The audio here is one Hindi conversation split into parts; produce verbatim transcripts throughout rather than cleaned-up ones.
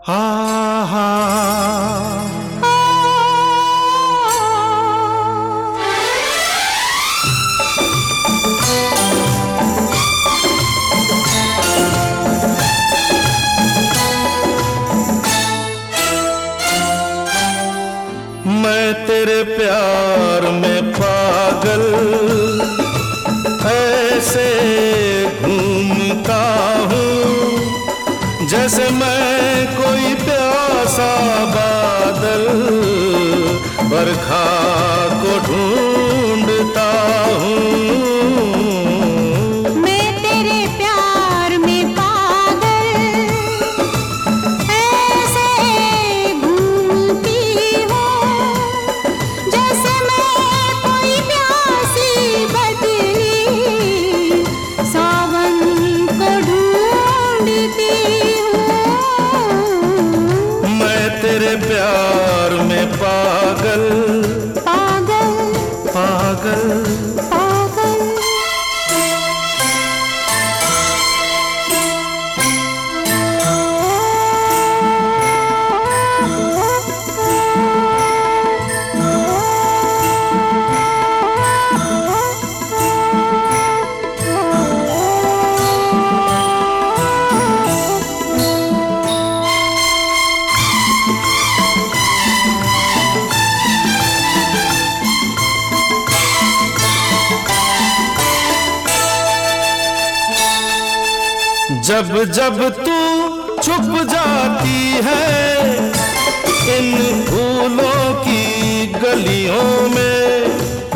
हा हा मैं तेरे प्यार में पागल ऐसे घूमता हूँ जैसे मैं कोई प्यासा बादल बरखा को ढूंढता हूँ। तेरे प्यार में पागल पागल पागल पागल। जब जब तू छुप जाती है इन फूलों की गलियों में,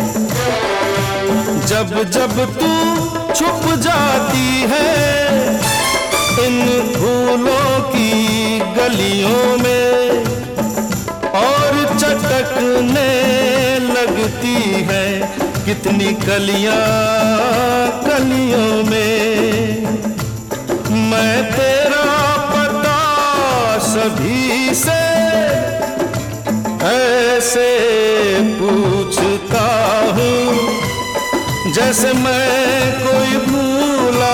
जब जब तू छुप जाती है इन फूलों की गलियों में और चटकने लगती है कितनी कलियां कलियों में। मैं तेरा पता सभी से ऐसे पूछता हूँ जैसे मैं कोई भूला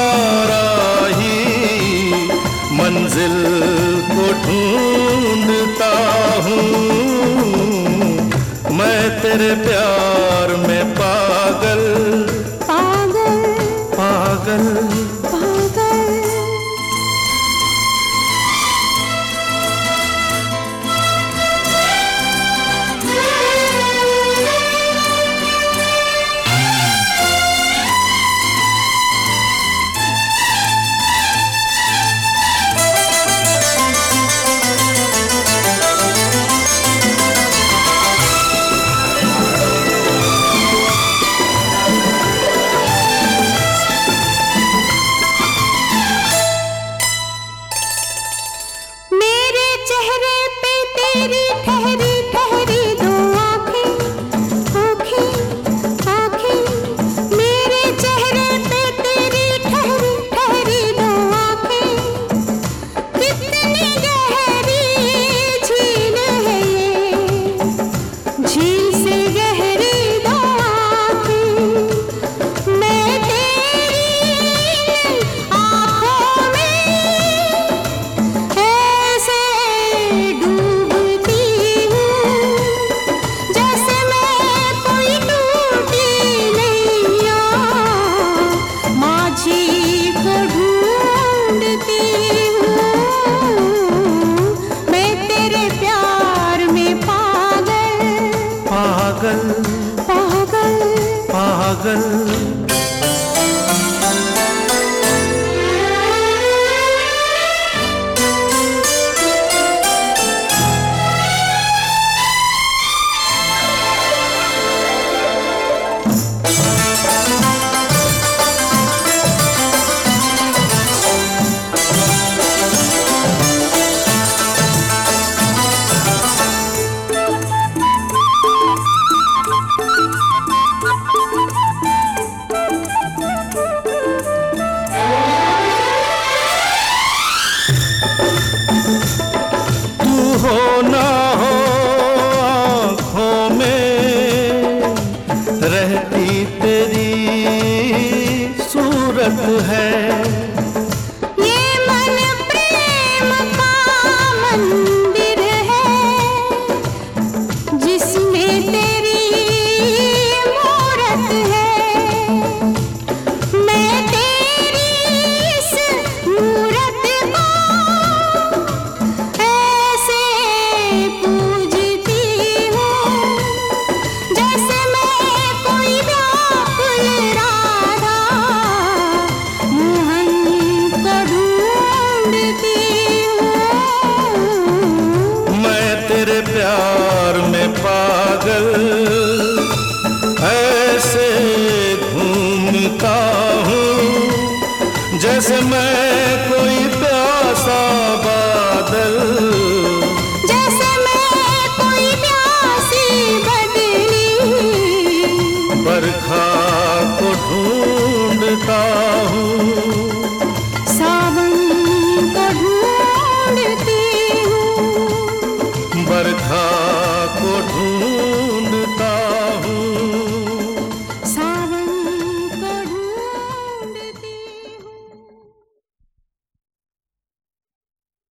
राही मंजिल को ढूंढता हूँ। मैं तेरे प्यार में पागल पागल पागल पागल। प्यार में पागल, ऐसे घूमता हूँ जैसे मैं कोई प्यासा बादल, जैसे मैं कोई प्यासी बदली। बरखा